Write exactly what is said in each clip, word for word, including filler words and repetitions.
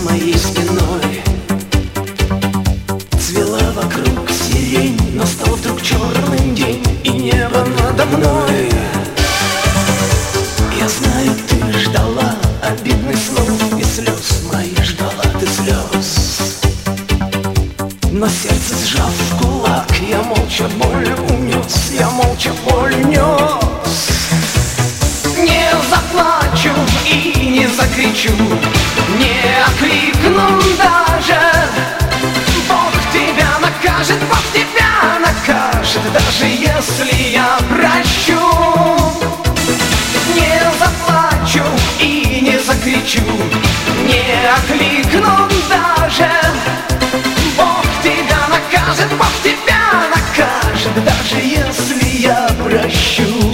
моей спиной. Цвела вокруг сирень, настал вдруг черный день, и небо надо мной. Я знаю, ты ждала обидных слов и слез, моих ждала ты слез. Но сердце сжав в кулак, я молча боль унес, я молча боль унес. Не заплачу и не закричу, не окликну даже. Бог тебя накажет, Бог тебя накажет, даже если я прощу. Не заплачу и не закричу, не окликну даже. Бог тебя накажет, Бог тебя накажет, даже если я прощу.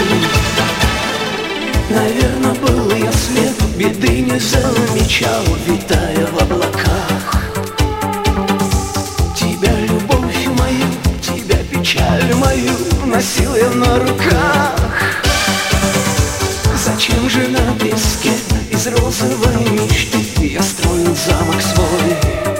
Наверно, был я слеп, беды не замечал, витая в облаках. Тебя, любовь мою, тебя, печаль мою, носил я на руках. Зачем же на песке из розовой мечты я строил замок свой?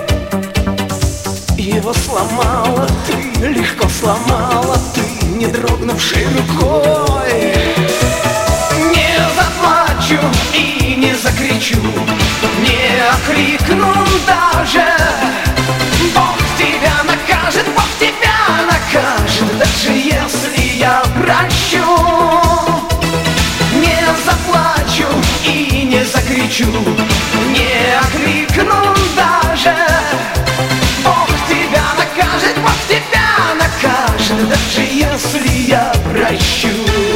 Его сломала ты, легко сломала ты, не дрогнувшей рукой. Не заплачу и не закричу, не окликну даже. Бог тебя накажет, Бог тебя накажет, даже если я прощу. Не заплачу и не закричу, не окликну даже. Бог тебя накажет, Бог тебя накажет, даже если я прощу.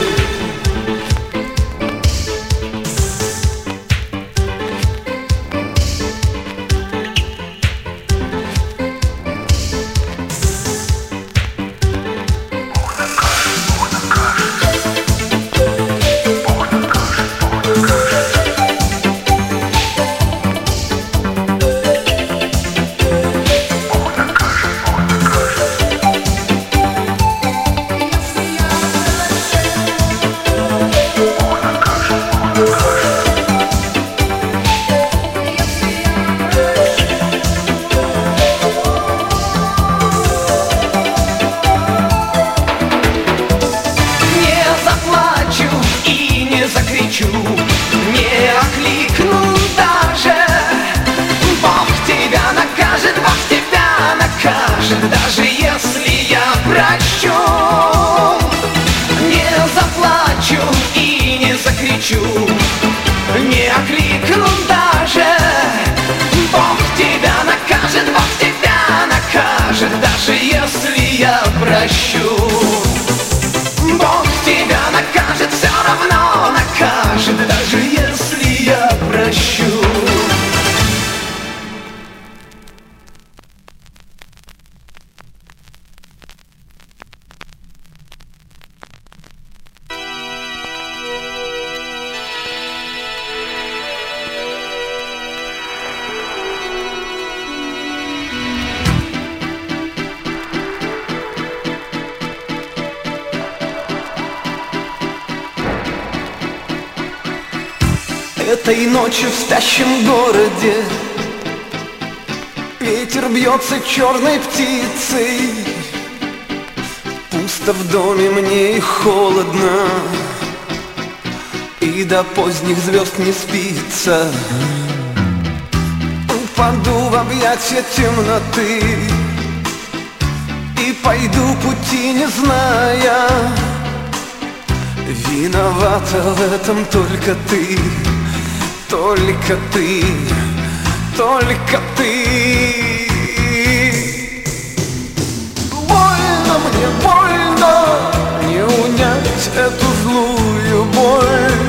Не окликну даже. Бог тебя накажет, Бог тебя накажет, даже если я прощу. Не заплачу и не закричу, не окликну даже. Бог тебя накажет, Бог тебя накажет, даже если я прощу. Бог тебя накажет, все равно накажет, даже если я прощу. Этой ночью в спящем городе ветер бьется черной птицей. Пусто в доме мне и холодно, и до поздних звезд не спится. Упаду в объятия темноты и пойду пути не зная. Виновата в этом только ты, только ты, только ты. Больно мне, больно, не унять эту злую боль.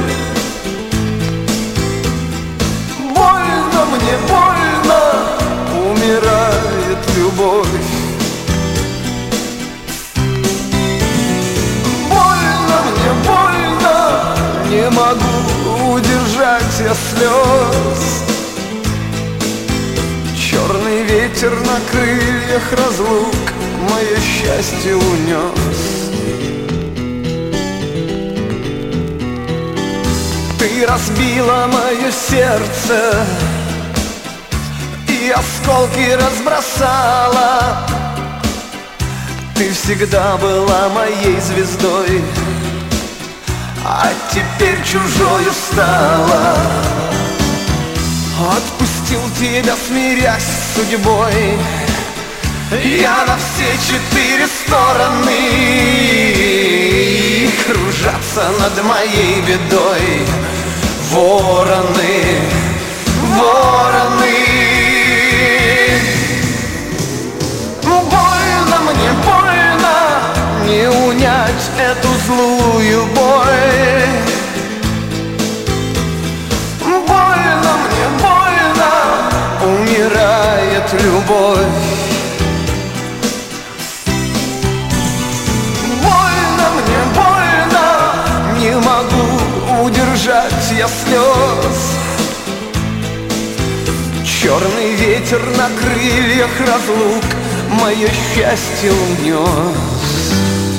Больно мне, больно, умирает любовь. Больно мне, больно, не могу удержать я слез. Черный ветер на крыльях разлук мое счастье унес. Ты разбила мое сердце осколки разбросала. Ты всегда была моей звездой, а теперь чужою стала. Отпустил тебя, смирясь с судьбой, я на все четыре стороны. Кружатся над моей бедой вороны, вороны. Больно мне, больно, не унять эту злую боль. Больно мне, больно, умирает любовь. Не могу удержать я слез. Черный ветер на крыльях разлук мое счастье унес.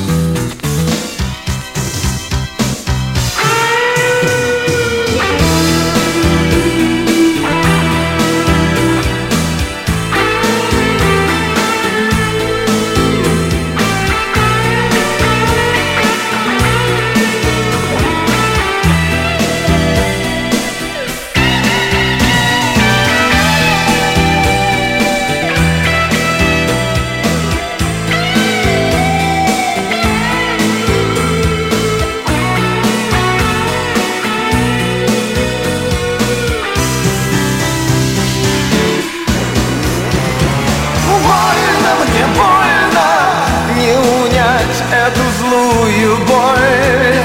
Эту злую боль.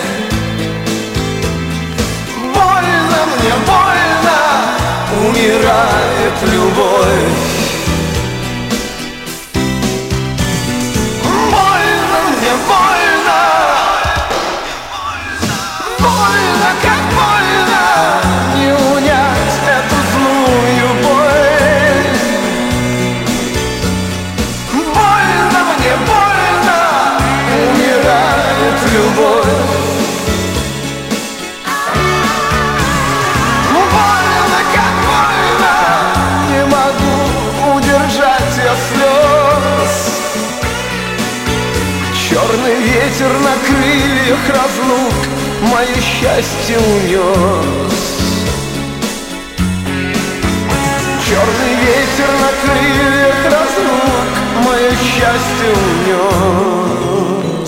Больно мне, больно, умирает любовь. Больно мне, больно, больно, как больно, не унять эту злую боль. Больно мне, больно, умирает любовь. Больно, как больно, не могу удержать я слез. Черный ветер на крыльях разлук мое счастье унес. Черный ветер на крыльях разлук мое счастье унес.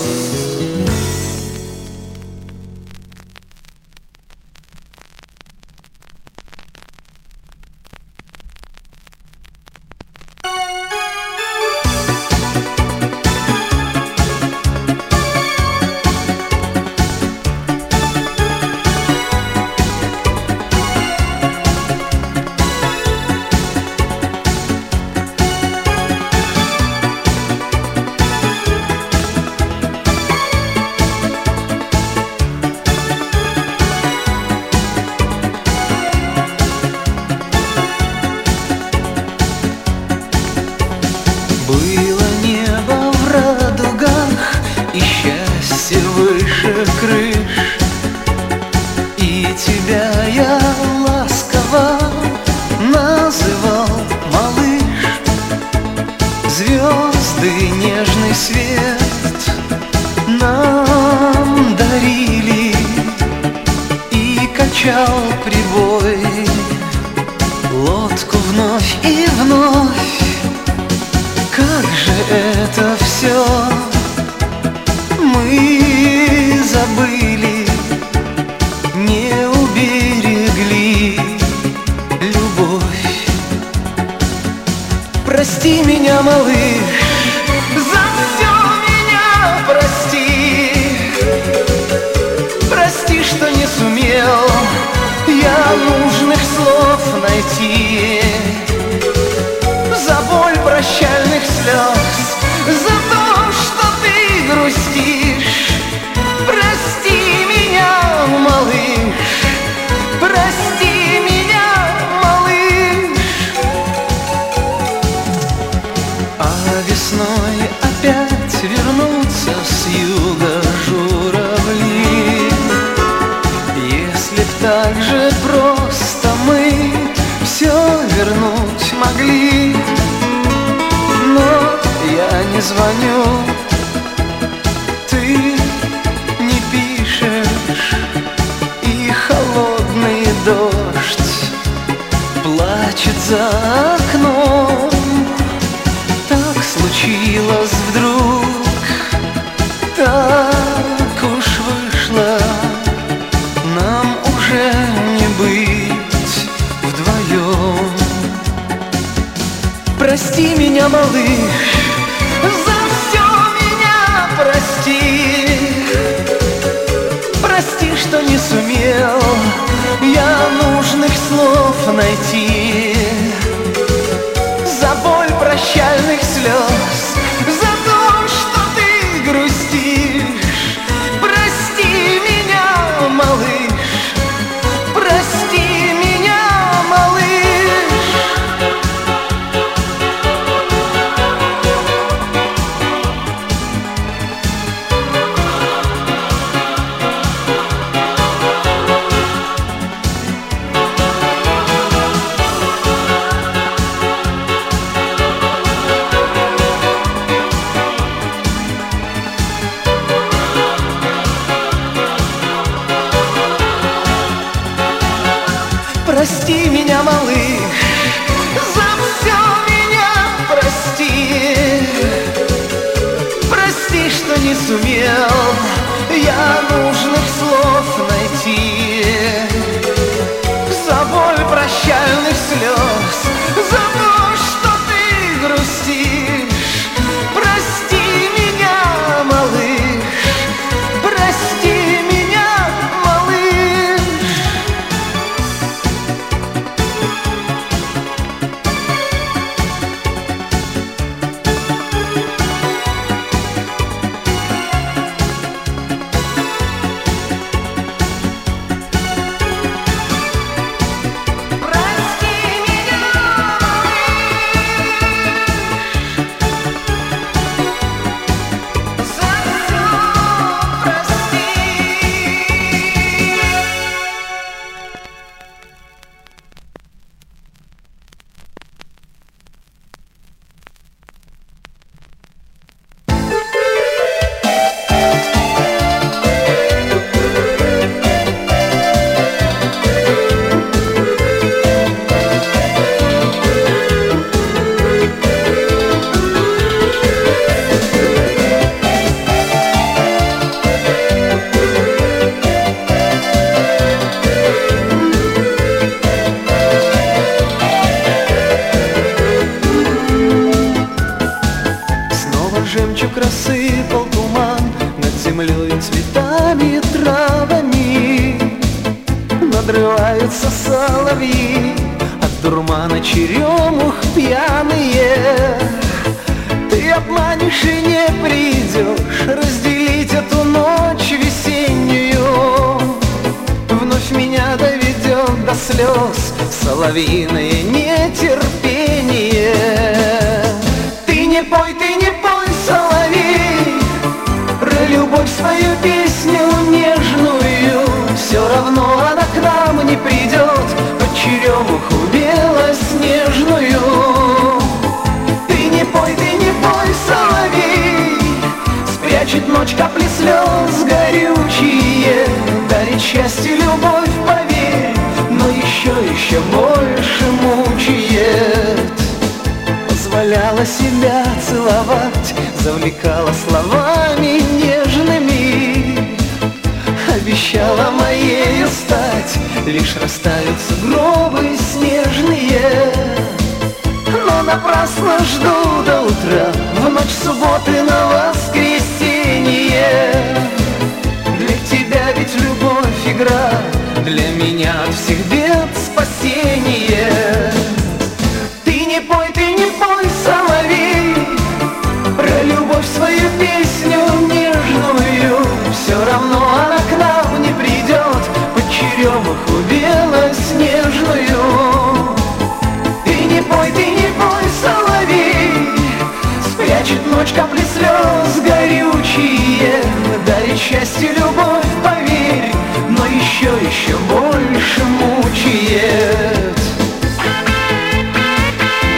Было небо в радугах и счастье выше крыш, и тебя я ласково называл малыш. Звезды нежный свет нам дарили, и качал прибой лодку вновь и вновь. Как же это все мы забыли, не уберегли любовь. Прости меня, малыш, за все меня прости. Прости, что не сумел я нужных слов найти. За боль прощальных слез, за то, что ты грустишь. Прости меня, малыш, прости меня, малыш. А весной опять вернутся с юга журавли. Если б так же просто мы все вернуть могли, но я не звоню. Ты не пишешь, и холодный дождь плачет за окном. Так случилось вдруг, так уж вышло, нам уже не быть вдвоем. Прости меня, малыш, за все меня прости. Прости, что не сумел я нужных слов найти. За боль прощальных слез, за то, что ты грустишь. Прости меня, малыш, прости меня, малыш. Прости меня, малыш, за все меня прости. Прости, что не сумел я нужных слов найти. За боль прощальных слез, за то, что ты грустишь. Прости меня, малыш, прости меня, малыш. Жемчуг рассыпал туман над землей, цветами, травами. Надрываются соловьи от дурмана, черемух пьяные. Ты обманешь и не придешь разделить эту ночь весеннюю. Вновь меня доведет до слез соловьиное нетерпение. Ты не пой, ты не пой, соловей, про любовь свою песню нежную. Все равно она к нам не придет под черемуху белоснежную. Ты не пой, ты не пой, соловей, спрячет ночь капли слез горючие. Дарит счастье, любовь, поверь, но еще, еще больше мучает. Позволяла себя целовать, завлекала словами нежными. Обещала моею стать, лишь растают сугробы снежные. Но напрасно жду до утра, в ночь субботы на воскресенье. Для тебя ведь любовь игра, для меня от всех бед спасение. Ты не пой, ты не пой, соловей, про любовь свою песню нежную. Все равно она к нам не придет под черемуху белоснежную. Ты не пой, ты не пой, соловей, спрячет ночь капли слез горючие. Дарит счастье, любовь, поверь, но еще, еще больше мучает.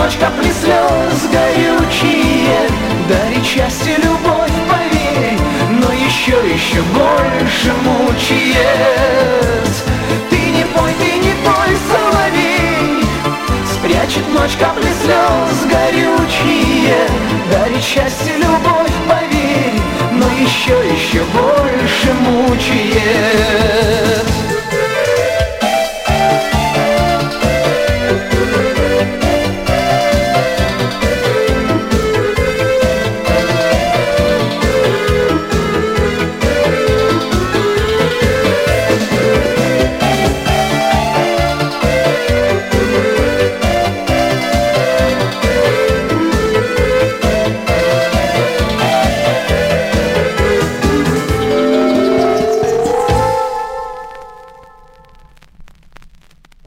ночь капли слез горючие, дарит счастье, любовь, поверь, но еще, еще больше мучает. Ты не пой, ты не пой, соловей, спрячет ночь капли слез горючие, дарит счастье, любовь, поверь, но еще, еще больше мучает.